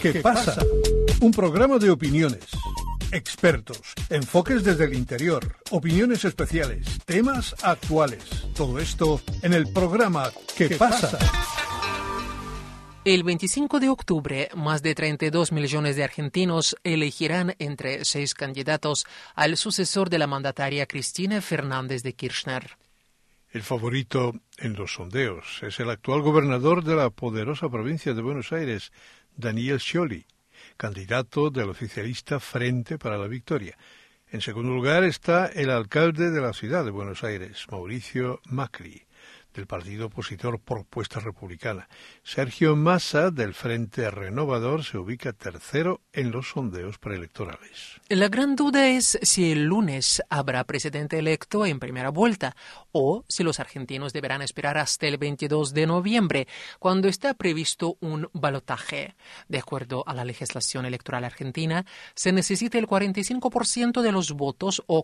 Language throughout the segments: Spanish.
¿Qué pasa? Un programa de opiniones, expertos, enfoques desde el interior, opiniones especiales, temas actuales. Todo esto en el programa ¿Qué pasa? El 25 de octubre, más de 32 millones de argentinos elegirán entre 6 candidatos al sucesor de la mandataria Cristina Fernández de Kirchner. El favorito en los sondeos es el actual gobernador de la poderosa provincia de Buenos Aires, Daniel Scioli, candidato del oficialista Frente para la Victoria. En segundo lugar está el alcalde de la ciudad de Buenos Aires, Mauricio Macri, del partido opositor Propuesta Republicana. Sergio Massa, del Frente Renovador, se ubica tercero en los sondeos preelectorales. La gran duda es si el lunes habrá presidente electo en primera vuelta o si los argentinos deberán esperar hasta el 22 de noviembre, cuando está previsto un balotaje. De acuerdo a la legislación electoral argentina, se necesita el 45% de los votos o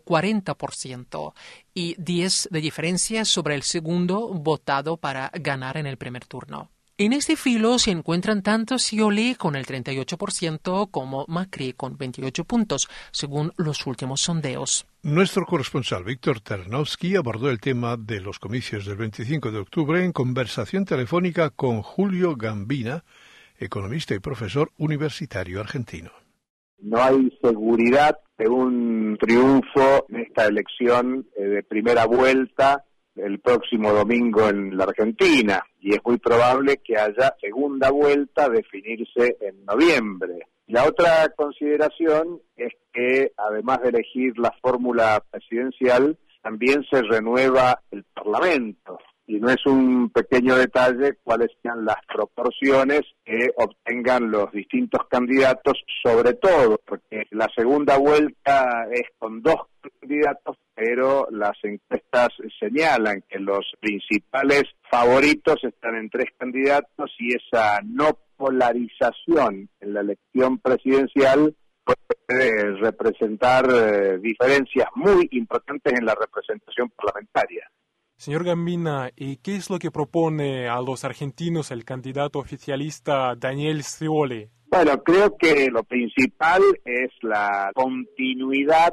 40% y 10 de diferencia sobre el segundo votado para ganar en el primer turno. En este filo se encuentran tanto Scioli con el 38% como Macri con 28 puntos, según los últimos sondeos. Nuestro corresponsal Víctor Tarnowski abordó el tema de los comicios del 25 de octubre en conversación telefónica con Julio Gambina, economista y profesor universitario argentino. No hay seguridad de un triunfo en esta elección de primera vuelta el próximo domingo en la Argentina, y es muy probable que haya segunda vuelta a definirse en noviembre. La otra consideración es que, además de elegir la fórmula presidencial, también se renueva el Parlamento. Y no es un pequeño detalle cuáles sean las proporciones que obtengan los distintos candidatos, sobre todo porque la segunda vuelta es con 2 candidatos, pero las encuestas señalan que los principales favoritos están en 3 candidatos y esa no polarización en la elección presidencial puede representar diferencias muy importantes en la representación parlamentaria. Señor Gambina, ¿y qué es lo que propone a los argentinos el candidato oficialista Daniel Scioli? Bueno, creo que lo principal es la continuidad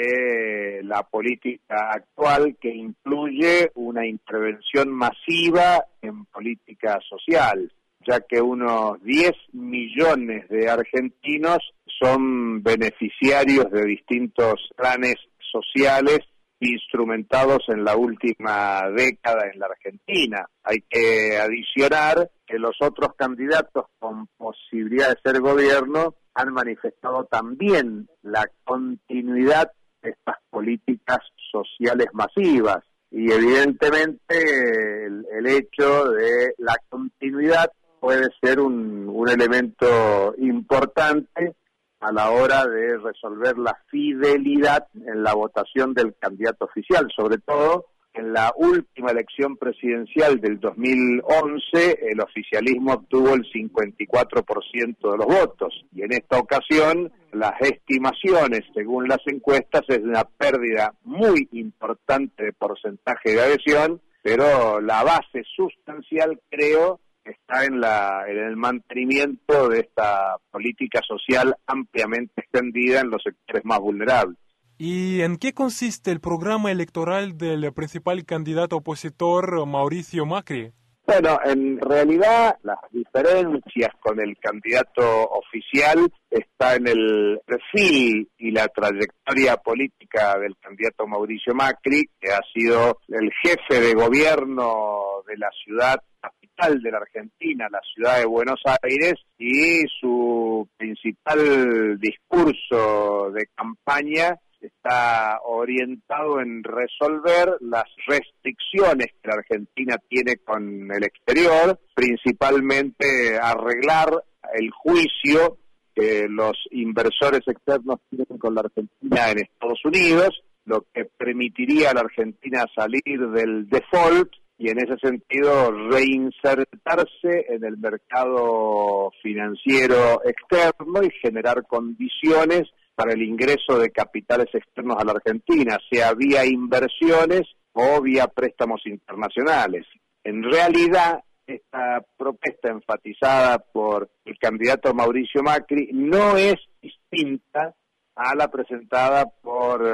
de la política actual, que incluye una intervención masiva en política social, ya que unos 10 millones de argentinos son beneficiarios de distintos planes sociales instrumentados en la última década en la Argentina. Hay que adicionar que los otros candidatos con posibilidad de ser gobierno han manifestado también la continuidad de estas políticas sociales masivas, y evidentemente el hecho de la continuidad puede ser un elemento importante a la hora de resolver la fidelidad en la votación del candidato oficial. Sobre todo en la última elección presidencial del 2011, el oficialismo obtuvo el 54% de los votos, y en esta ocasión las estimaciones, según las encuestas, es una pérdida muy importante de porcentaje de adhesión, pero la base sustancial, creo, está en el mantenimiento de esta política social ampliamente extendida en los sectores más vulnerables. ¿Y en qué consiste el programa electoral del principal candidato opositor, Mauricio Macri? Bueno, en realidad las diferencias con el candidato oficial está en el perfil y la trayectoria política del candidato Mauricio Macri, que ha sido el jefe de gobierno de la ciudad capital de la Argentina, la ciudad de Buenos Aires, y su principal discurso de campaña está orientado en resolver las restricciones que la Argentina tiene con el exterior, principalmente arreglar el juicio que los inversores externos tienen con la Argentina en Estados Unidos, lo que permitiría a la Argentina salir del default y en ese sentido reinsertarse en el mercado financiero externo y generar condiciones para el ingreso de capitales externos a la Argentina, sea vía inversiones o vía préstamos internacionales. En realidad, esta propuesta enfatizada por el candidato Mauricio Macri no es distinta a la presentada por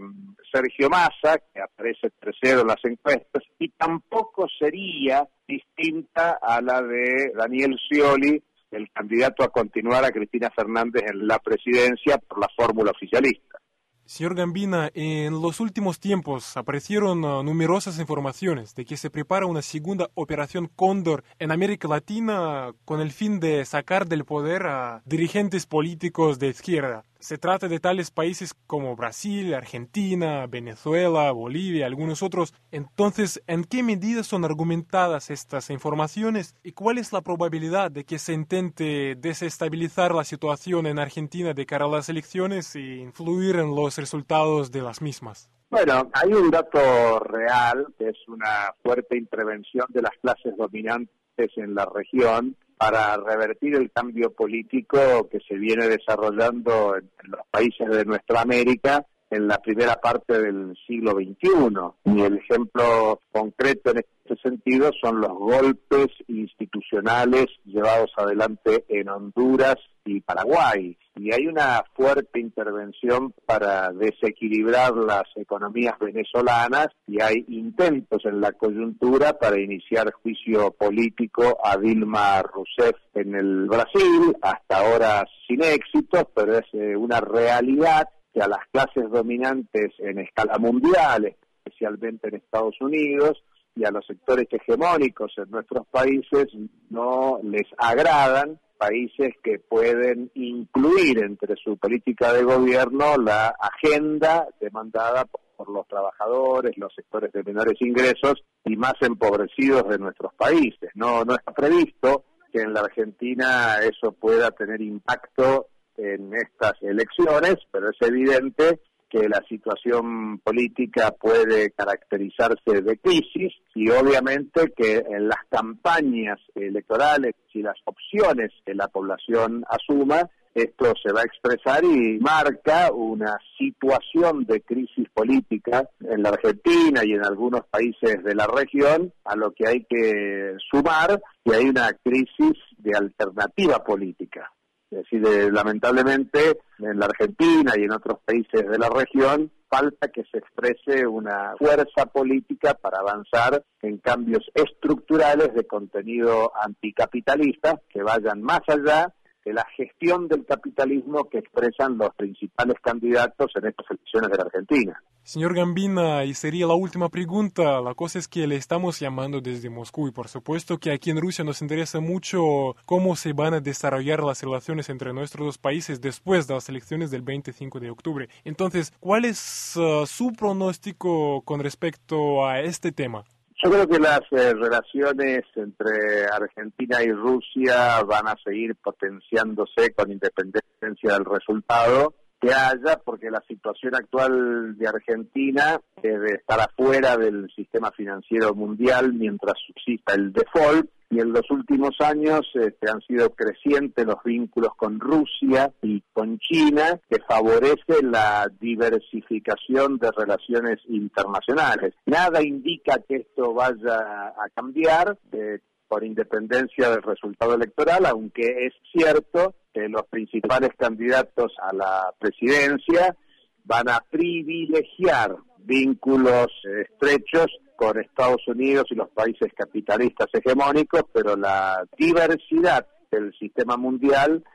Sergio Massa, que aparece tercero en las encuestas, y tampoco sería distinta a la de Daniel Scioli, el candidato a continuar a Cristina Fernández en la presidencia por la fórmula oficialista. Señor Gambina, en los últimos tiempos aparecieron numerosas informaciones de que se prepara una segunda operación Cóndor en América Latina con el fin de sacar del poder a dirigentes políticos de izquierda. Se trata de tales países como Brasil, Argentina, Venezuela, Bolivia, algunos otros. Entonces, ¿en qué medida son argumentadas estas informaciones y cuál es la probabilidad de que se intente desestabilizar la situación en Argentina de cara a las elecciones e influir en los resultados de las mismas? Bueno, hay un dato real, que es una fuerte intervención de las clases dominantes en la región para revertir el cambio político que se viene desarrollando en los países de nuestra América en la primera parte del siglo XXI. Y el ejemplo concreto en este sentido son los golpes institucionales llevados adelante en Honduras y Paraguay. Y hay una fuerte intervención para desequilibrar las economías venezolanas y hay intentos en la coyuntura para iniciar juicio político a Dilma Rousseff en el Brasil, hasta ahora sin éxito, pero es una realidad que a las clases dominantes en escala mundial, especialmente en Estados Unidos, y a los sectores hegemónicos en nuestros países no les agradan países que pueden incluir entre su política de gobierno la agenda demandada por los trabajadores, los sectores de menores ingresos y más empobrecidos de nuestros países. No está previsto que en la Argentina eso pueda tener impacto en estas elecciones, pero es evidente que la situación política puede caracterizarse de crisis y obviamente que en las campañas electorales y las opciones que la población asuma, esto se va a expresar y marca una situación de crisis política en la Argentina y en algunos países de la región, a lo que hay que sumar que hay una crisis de alternativa política. Es decir, lamentablemente en la Argentina y en otros países de la región falta que se exprese una fuerza política para avanzar en cambios estructurales de contenido anticapitalista que vayan más allá de la gestión del capitalismo que expresan los principales candidatos en estas elecciones de la Argentina. Señor Gambina, y sería la última pregunta. La cosa es que le estamos llamando desde Moscú y por supuesto que aquí en Rusia nos interesa mucho cómo se van a desarrollar las relaciones entre nuestros dos países después de las elecciones del 25 de octubre. Entonces, ¿cuál es su pronóstico con respecto a este tema? Yo creo que las relaciones entre Argentina y Rusia van a seguir potenciándose con independencia del resultado que haya, porque la situación actual de Argentina es de estar afuera del sistema financiero mundial mientras subsista el default, y en los últimos años han sido crecientes los vínculos con Rusia y con China, que favorece la diversificación de relaciones internacionales. Nada indica que esto vaya a cambiar por independencia del resultado electoral, aunque es cierto que los principales candidatos a la presidencia van a privilegiar vínculos estrechos con Estados Unidos y los países capitalistas hegemónicos, pero la diversidad del sistema mundial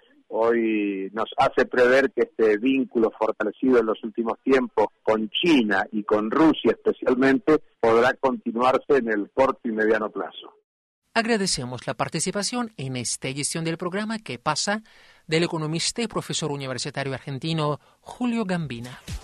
hoy nos hace prever que este vínculo fortalecido en los últimos tiempos con China y con Rusia especialmente podrá continuarse en el corto y mediano plazo. Agradecemos la participación en esta edición del programa que pasa del economista y profesor universitario argentino Julio Gambina.